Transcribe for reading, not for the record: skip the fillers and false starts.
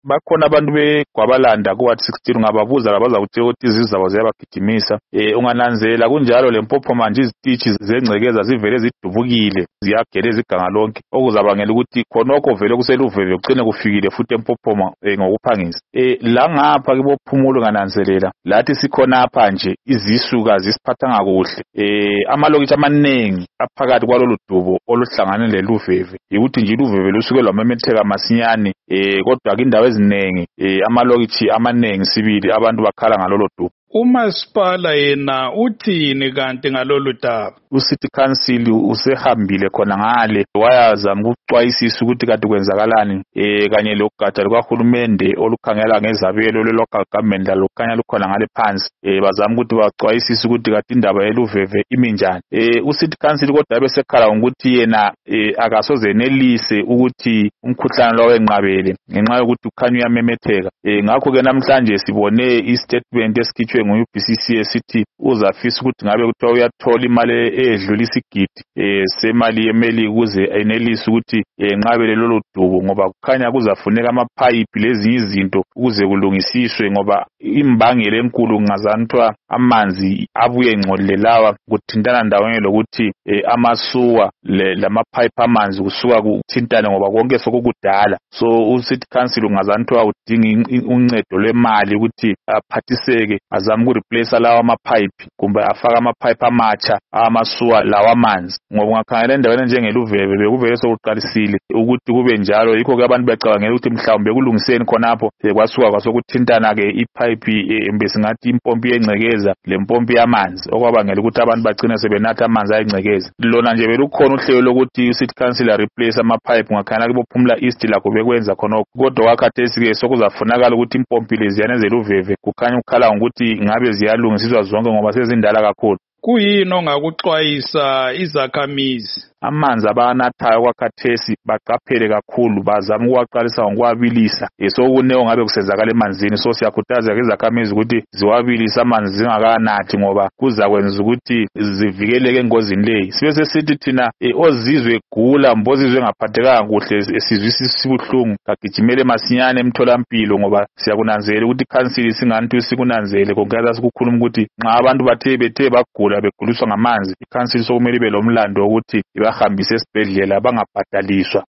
bakhona abantu beGwabalanda ku-16 ungababuza bazakutshela ukuthi izizabo ziyabagijimisa. Ungananzela kunjalo leMpopho manje izitishi zengcekeza zivele zidubukile ziyageleza iganga lonke okuzabangela ukuthi khonokho vele kuseluveve kucine kufikile futhi eMpopho ngokuphangisa. La ngapha kibophumulo ngananzelela lathi sikhonapha nje izisuka zisiphathanga kuhle. Amalokishi amaningi aphakathi kwalolu dubo oluhlangane leluveve ukuthi nje iluveve lusuke lwamemetheka masinyane kodwa indawo eziningi amalokishi amaningi sibili abantu bakhala ngalolo dubo. uMasipala yena uthini kanti ngalolu daba? uCity Council usehambile khona ngale wayazama ukuxwayisisa ukuthi kade kwenzakalani kanye lokugatsha lukahulumende olukhangela ngezabelo le-local government lalukhanya lukhona ngale phansi bazama ukuthi baxwayisise ukuthi kade indaba yeluveve imi njani. uCity Council kodwa besekhala ngokuthi yena akasoze enelise ukuthi umkhuhlane lo wenqabele ngenxa yokuthi ukhanya uyamemetheka. Ngakho-ke namhlanje sibone istatement esikhitshwe ngu-UBCC esithi uzafisa ukuthi ngabe kuthiwa uyathola imali edlula isigidi semali yemeli ukuze enelise ukuthi enqabele lolu dubo ngoba kukhanya kuzafuneka amaphayiphi lezinye izinto ukuze kulungisiswe ngoba imbangela enkulu ngazanthwa amanzi abuye engcolile lawa kuthintana ndawonye lokuthi amasuwa lamaphayiphi amanzi kusuka kuthintane ngoba konke sokukudala. So uCity Council ungazanthwa udinga uncedo lwemali ukuthi aphathiseke azame ukureplace lawa amaphayiphi kumbe afaka amaphayiphi amatsha amasuwa lawa amanzi ngoba ungakhangela endaweni njengeluveve bekuvele sokuqalisile ukuthi kube njalo yikho-ke abantu becabangela ukuthi mhlawumbe kulungiseni khonapho kwasuka kwasokuthintana-ke iphayiphi besingathi impompi yengcekeza lempompi yamanzi okwabangela ukuthi abantu bagcine sebenatha amanzi ayingcekeza. Lona nje belukhona uhlelo lokuthi uCity Council replace amaphayiphi ungakhangela kibophumula East lakho bekwenza khonokho kodwa wakhathesi-ke sokuzafunakala ukuthi impompi leziyana zeluveve kukhanya ukukhala ngokuthi ngabe ziyalungisiswa zonke ngoba sezindala kakhulu. Kuyini ongakuxwayisa izakhamizi? Amanzi abanathayo kwakhathesi baqaphele kakhulu bazama ukuwaqalisa ngokuwabilisa sokune ongabe kusenzakala emanzini so siyakhuthaza izakhamizi ukuthi ziwabilise amanzi zingakanathi ngoba kuzakwenza ukuthi zivikeleke engozini leyi. Sibe sesithi thina ozizwe gula mbozizwe ngaphathekanga kuhle sizwisisa sibuhlungu kagijimele masinyane emtholampilo ngoba siyakunanzela ukuthi council singantu sikunanzele konke sikukhuluma ukuthi nxa abantu bethe bagula beguliswa ngamanzi iCouncil sokumele ibe lomlando ukuthi bahambise esibhedlela bangabhadaliswa